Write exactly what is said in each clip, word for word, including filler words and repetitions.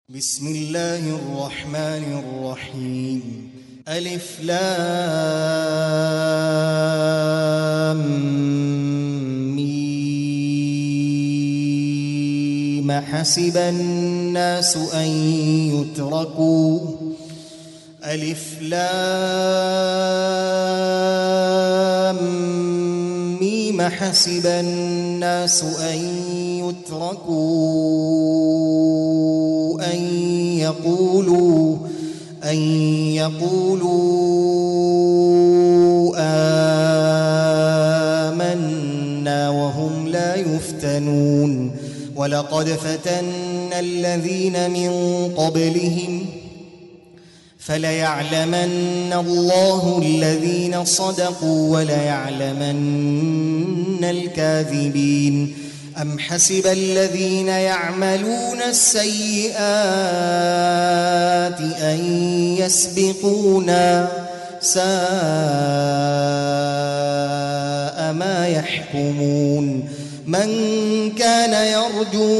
بسم الله الرحمن الرحيم. ألف لام ميم حسب الناس أن يتركوا ألف لام ميم حسب الناس أن يتركوا أن يقولوا أن يقولوا آمنا وهم لا يفتنون. ولقد فتنا الذين من قبلهم فليعلمن الله الذين صدقوا وليعلمن الكاذبين. أم حسب الذين يعملون السيئات أن يسبقونا ساء ما يحكمون. من كان يرجو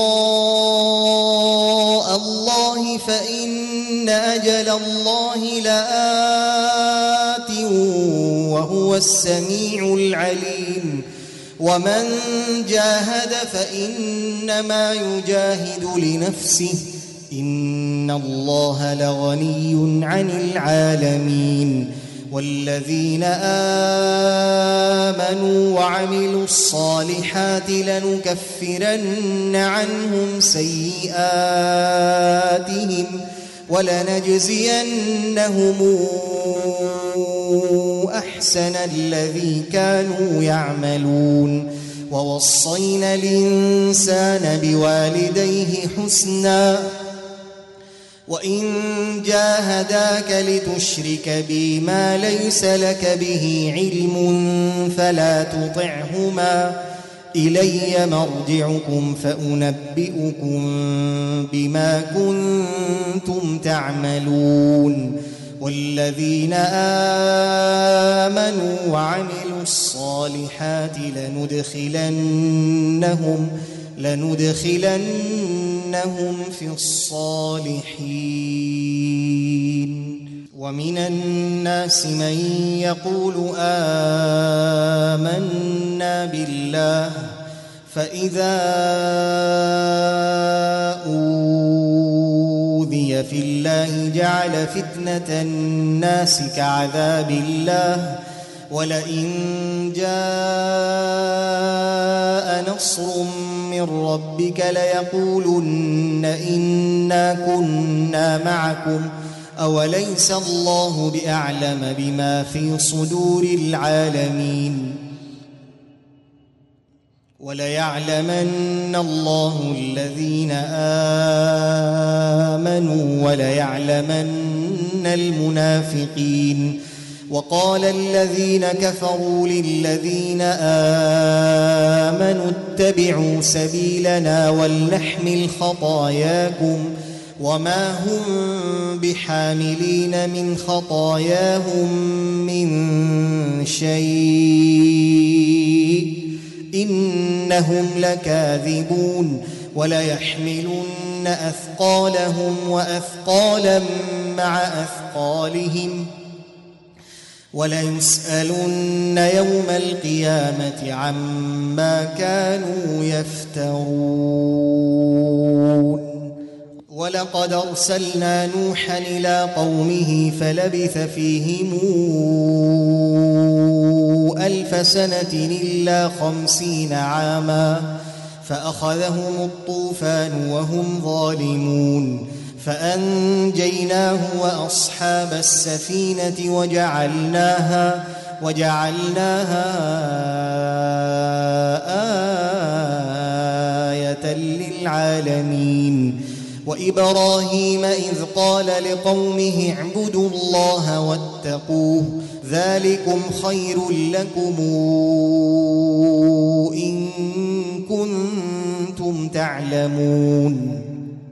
لقاء الله فإن أجل الله لآت وهو السميع العليم. ومن جاهد فإنما يجاهد لنفسه إن الله لغني عن العالمين. والذين آمنوا وعملوا الصالحات لنكفرن عنهم سيئاتهم ولنجزينهم أحسن الذي كانوا يعملون. ووصينا الإنسان بوالديه حسنا وإن جاهداك لتشرك بي ما ليس لك به علم فلا تطعهما إلي مرجعكم فأنبئكم بما كنتم تعملون. والذين آمنوا وعملوا الصالحات لندخلنهم لندخلنهم في الصالحين. ومن الناس من يقول آمنا بالله فإذا أوذي في الله جعل فتنة الناس كعذاب الله ولئن جاء نصر من ربك ليقولن إنا كنا معكم أوليس الله بأعلم بما في صدور العالمين. وليعلمن الله الذين آمنوا وليعلمن المنافقين. وقال الذين كفروا للذين آمنوا اتبعوا سبيلنا ولنحمل خطاياكم وما هم بحاملين من خطاياهم من شيء إنهم لكاذبون. وليحملن أثقالهم وأثقالا مع أثقالهم وليسألن يوم القيامة عما كانوا يفترون. ولقد أرسلنا نوحا إلى قومه فلبث فيهم ألف سنة إلا خمسين عاما فأخذهم الطوفان وهم ظالمون فأنجيناه وأصحاب السفينة وجعلناها وجعلناها آية للعالمين. وإبراهيم إذ قال لقومه اعبدوا الله واتقوه ذلكم خير لكم إن كنتم تعلمون.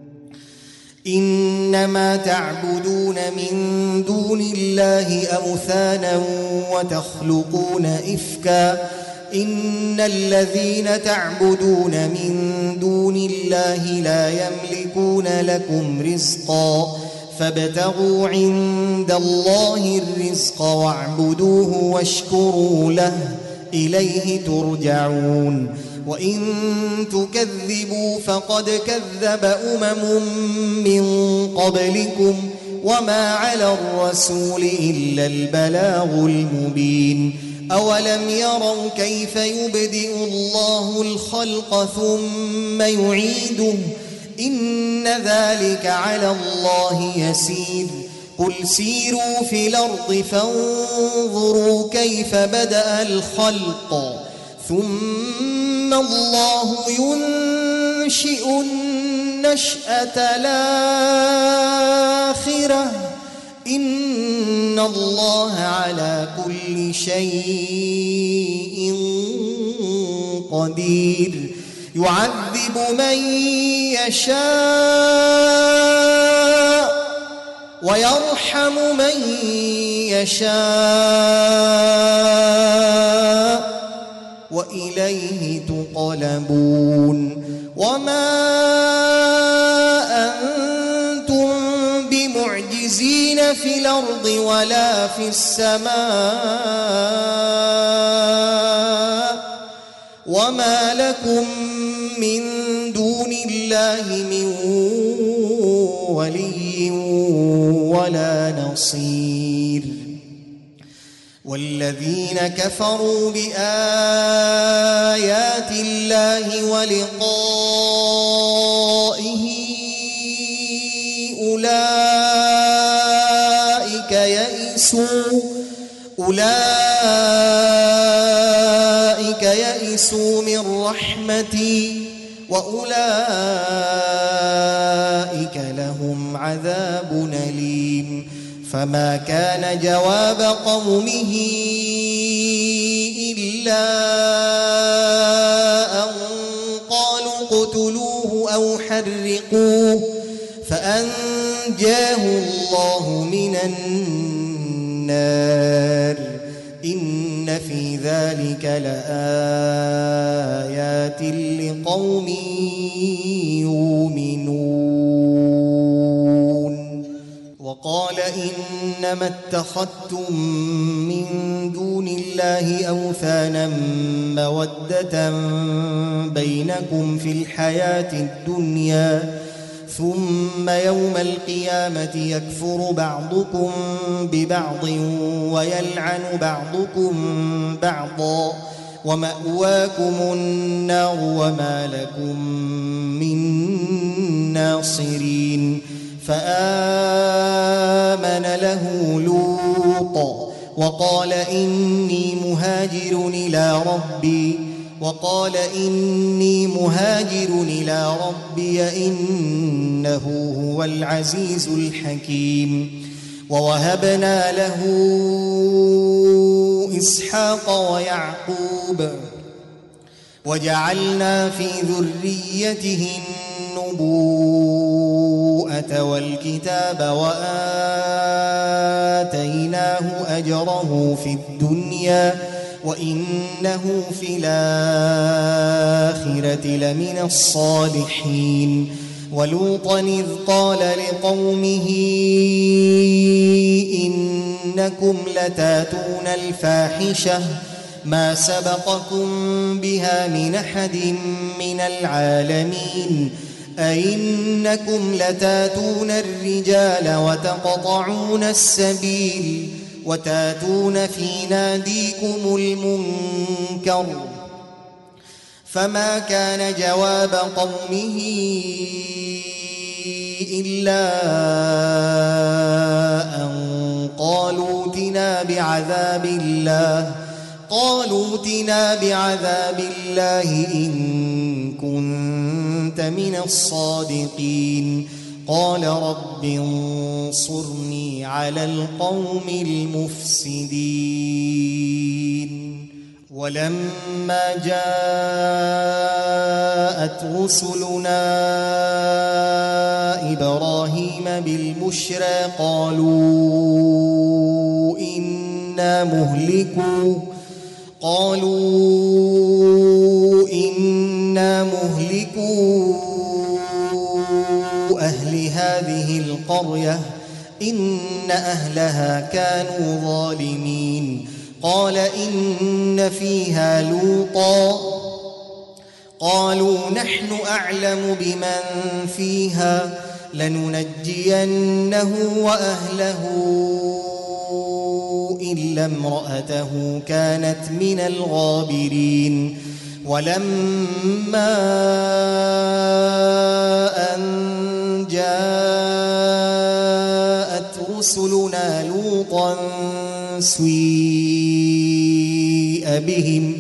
إنما تعبدون من دون الله أوثانا وتخلقون إفكا إن الذين تعبدون من دون الله لا يملكون لكم رزقا فابتغوا عند الله الرزق واعبدوه واشكروا له إليه ترجعون وإن تكذبوا فقد كذب أمم من قبلكم وما على الرسول إلا البلاغ المبين أولم يروا كيف يبدئ الله الخلق ثم يعيده إن ذلك على الله يسير قل سيروا في الأرض فانظروا كيف بدأ الخلق ثم الله ينشئ النشأة الآخرة إن الله على كل شيء قدير يعذب من يشاء ويرحم من يشاء وإليه تقلبون وما أنتم بمعجزين في الأرض ولا في السماء وما لكم من دون الله من ولي ولا نصير والذين كفروا بآيات الله ولقائه أولئك يئسوا أولئك يئسوا من رحمتي وأولئك لهم عذاب أليم فما كان جواب قومه إلا أن قالوا اقتلوه أو حرقوه فأنجاه الله من النار إن في ذلك لآيات لقوم يؤمنون وقال إنما اتخذتم من دون الله أوثانا مودة بينكم في الحياة الدنيا ثم يوم القيامة يكفر بعضكم ببعض ويلعن بعضكم بعضا ومأواكم النار وما لكم من ناصرين فآمن له لوط وقال إني مهاجر إلى ربي وقال إني مهاجر إلى ربي إنه هو العزيز الحكيم ووهبنا له إسحاق ويعقوب وجعلنا في ذريته النبوءة والكتاب وآتيناه أجره في الدنيا وإنه في الآخرة لمن الصالحين ولوطا إذ قال لقومه إنكم لتاتون الفاحشة ما سبقكم بها من أحد من العالمين أئنكم لتاتون الرجال وتقطعون السبيل وتاتون في ناديكم المنكر فما كان جواب قومه إلا أن قالوا ائتنا بعذاب الله قالوا ائتنا بعذاب الله إن كنت من الصادقين قال رب انصرني على القوم المفسدين ولما جاءت رسلنا إبراهيم بالبشرى قالوا إنا مهلكو قالوا إنا مهلكو أهل هذه القرية إن أهلها كانوا ظالمين قال إن فيها لوطا قالوا نحن أعلم بمن فيها لننجينه وأهله إلا امرأته كانت من الغابرين ولما أن جاءت رسلنا لوطا سيء بهم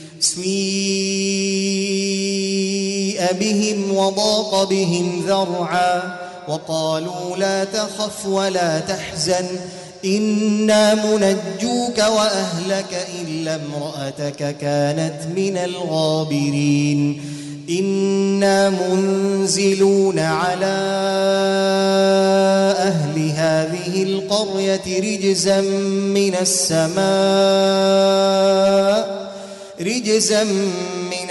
سيء بهم وضاق بهم ذرعا وقالوا لا تخف ولا تحزن إنا منجوك وأهلك إلا امرأتك كانت من الغابرين إنا منزلون على أهل هذه القرية رجزا من السماء رجزا من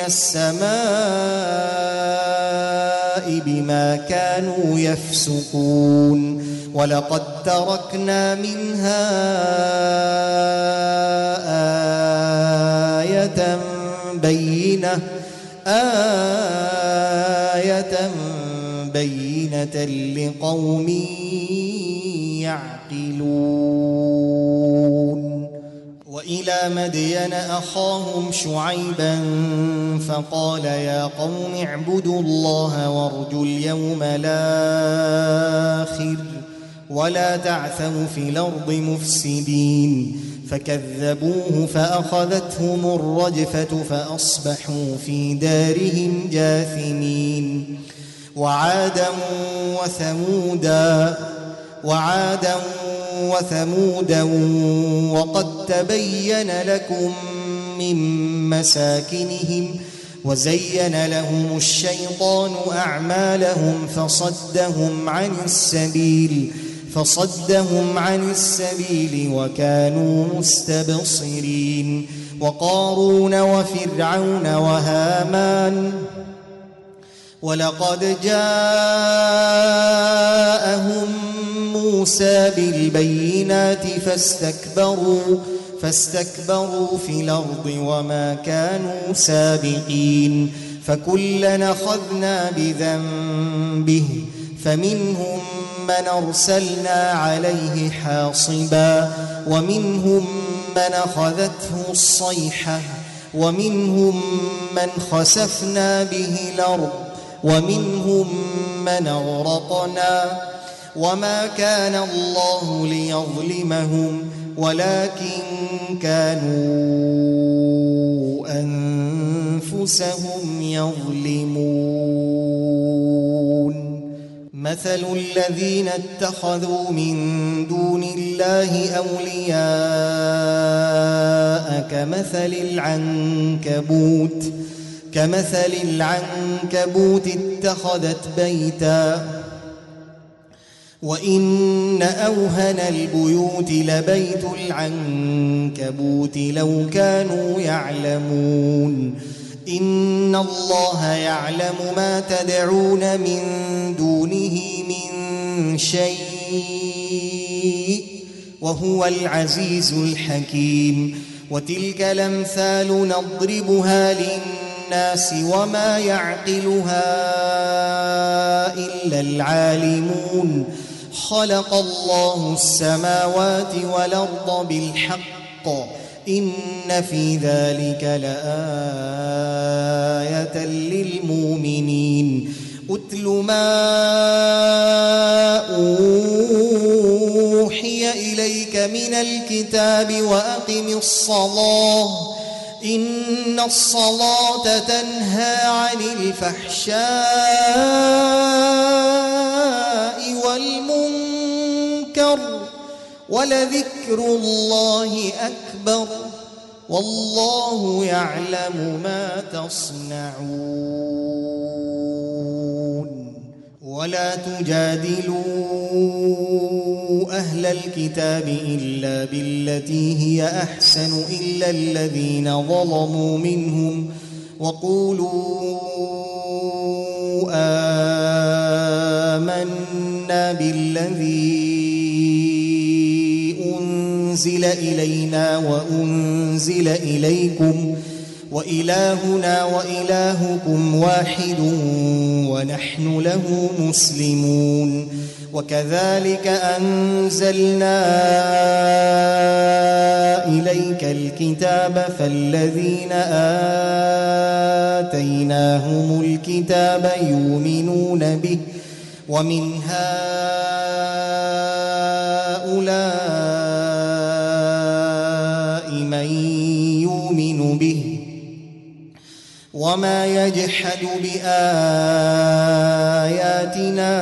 السماء بما كانوا يفسقون ولقد تركنا منها آية بينة آية بينة لقوم يعقلون وإلى مدين أخاهم شعيبا فقال يا قوم اعبدوا الله وارجوا اليوم الآخر ولا تعثوا في الأرض مفسدين فكذبوه فأخذتهم الرجفة فأصبحوا في دارهم جاثمين وعادا وثمودا وعادا وثمودا وقد تبين لكم من مساكنهم وزين لهم الشيطان أعمالهم فصدهم عن السبيل فصدهم عن السبيل وكانوا مستبصرين وقارون وفرعون وهامان ولقد جاءهم موسى بالبينات فاستكبروا فاستكبروا في الأرض وما كانوا سابقين فكلا أخذنا بذنبه فمنهم من أرسلنا عليه حاصبا ومنهم من أخذته الصيحة ومنهم من خسفنا به الأرض ومنهم من أغرقنا وما كان الله ليظلمهم ولكن كانوا أنفسهم يظلمون مثل الذين اتخذوا من دون الله أولياء كمثل العنكبوت كمثل العنكبوت اتخذت بيتا وإن أوهن البيوت لبيت العنكبوت لو كانوا يعلمون إن الله يعلم ما تدعون من دونه من شيء وهو العزيز الحكيم وتلك الأمثال نضربها للناس وما يعقلها إلا العالمون خلق الله السماوات والأرض بالحق إن في ذلك لآية للمؤمنين أتل ما أوحي إليك من الكتاب وأقم الصلاة إن الصلاة تنهى عن الفحشاء والمنكر ولذكر الله أكبر والله يعلم ما تصنعون ولا تجادلوا أهل الكتاب إلا بالتي هي أحسن إلا الذين ظلموا منهم وقولوا آمنا بالذي أنزل إلينا وأنزل إليكم وإلهنا وإلهكم واحد ونحن له مسلمون. وكذلك أنزلنا إليك الكتاب فالذين آتيناهم الكتاب يؤمنون به ومن هؤلاء من يؤمن به وما يجحد بآياتنا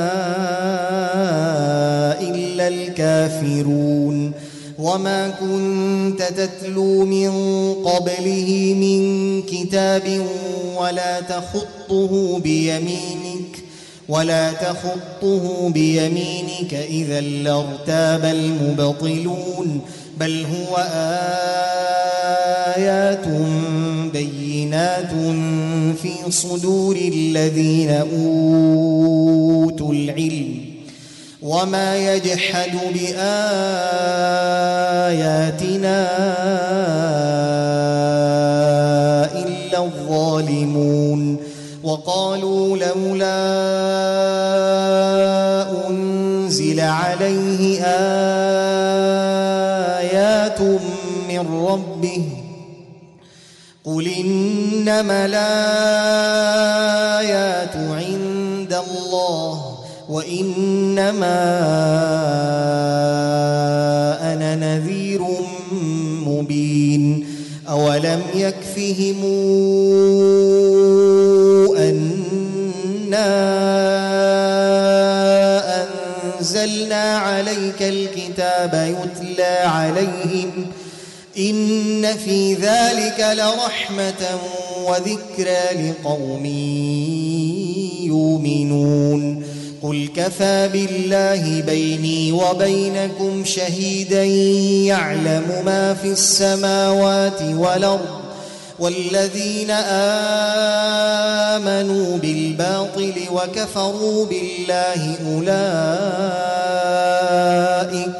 إلا الكافرون. وما كنت تتلو من قبله من كتاب ولا تخطه بيمينك ولا تخطه بيمينك إذا لارتاب المبطلون بل هو آيات بينات في صدور الذين أوتوا العلم وما يجحد بآياتنا إلا الظالمون. وقالوا لولا أنزل عليه آيات من ربه قل إنما الآيات عند الله وإنما أنا نذير مبين. أولم يكفهم أنا أنزلنا عليك الكتاب يتلى عليهم إن في ذلك لرحمة وذكرى لقوم يؤمنون. قل كفى بالله بيني وبينكم شهيدا يعلم ما في السماوات والأرض والذين آمنوا بالباطل وكفروا بالله أولئك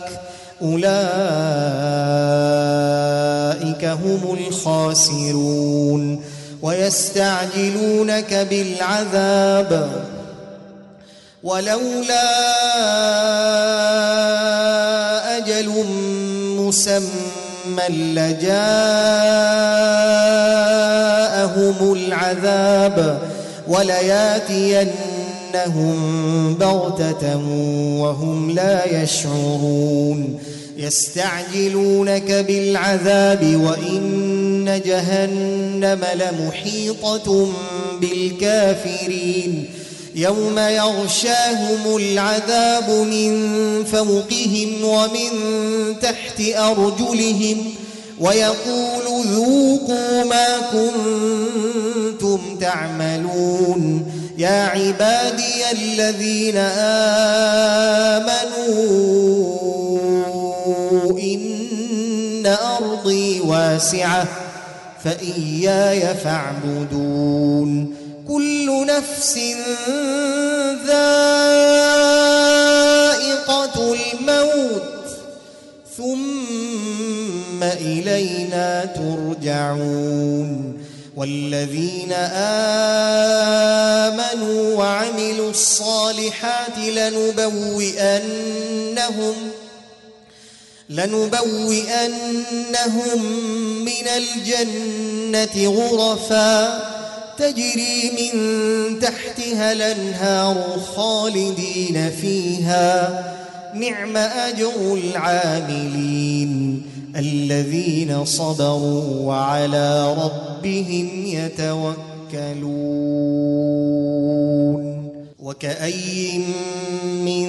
أولئك هم الخاسرون. ويستعجلونك بالعذاب ولولا أجل مسمى لجاءهم العذاب ولياتينهم بغتة وهم لا يشعرون. يستعجلونك بالعذاب وإن جهنم لمحيطة بالكافرين يوم يغشاهم العذاب من فوقهم ومن تحت أرجلهم ويقول ذوقوا ما كنتم تعملون. يا عبادي الذين آمنوا إن أرضي واسعة فإياي فاعبدون. كل نفس ذائقة الموت ثم إلينا ترجعون. والذين آمنوا وعملوا الصالحات لنبوئنهم لنبوئنهم من الجنة غرفا تجري من تحتها الأنهار خالدين فيها نعم أجر العاملين الذين صبروا وعلى ربهم يتوكلون. وكأي من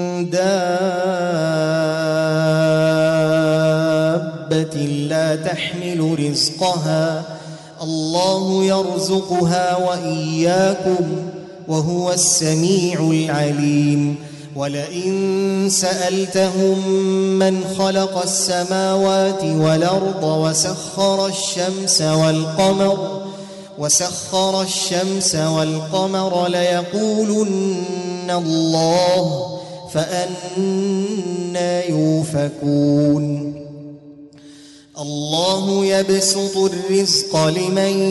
دابة لا تحمل رزقها الله يرزقها وإياكم وهو السميع العليم ولئن سألتهم من خلق السماوات والأرض وسخر الشمس والقمر وسخر الشمس والقمر ليقولن الله فأنى يؤفكون الله يبسط الرزق لمن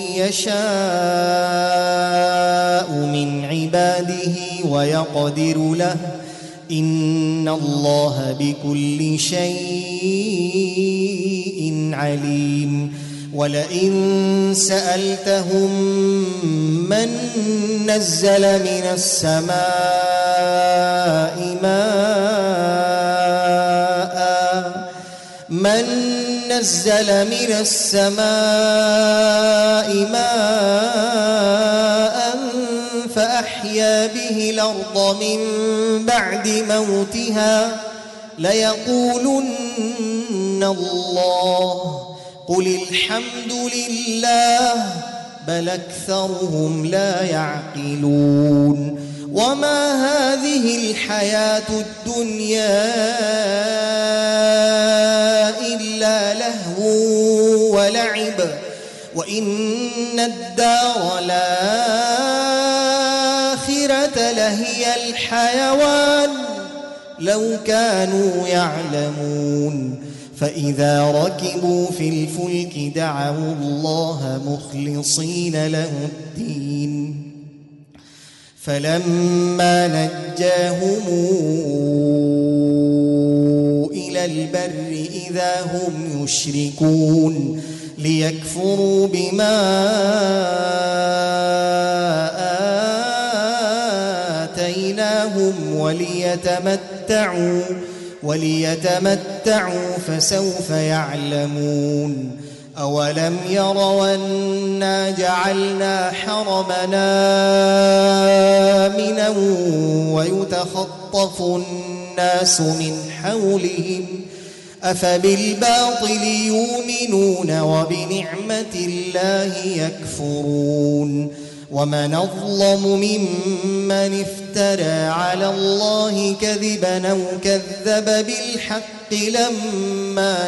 يشاء من عباده ويقدر له إن الله بكل شيء عليم ولئن سألتهم من نزل من السماء ماء من نزل من السماء ماء فأحيا به الأرض من بعد موتها ليقولن الله قل الحمد لله بل أكثرهم لا يعقلون وما هذه الحياة الدنيا إلا لهو ولعب وإن الدار الآخرة لهي الحيوان لو كانوا يعلمون فإذا ركبوا في الفلك دعوا الله مخلصين له الدين فلما نجاهم إلى البر إذا هم يشركون ليكفروا بما آتيناهم وليتمتعوا وليتمتعوا فسوف يعلمون أولم يروا أنا جعلنا حرمنا آمنا ويتخطف الناس من حولهم أفبالباطل يؤمنون وبنعمة الله يكفرون ومن أظلم ممن افترى على الله كذبا أو كذب بالحق لما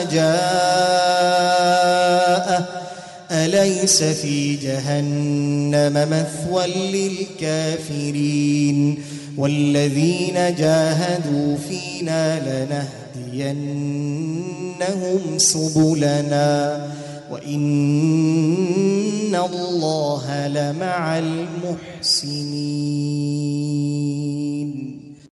جاءه أليس في جهنم مثوى للكافرين والذين جاهدوا فينا لنهدينهم سبلنا وإن الله لمع المحسنين.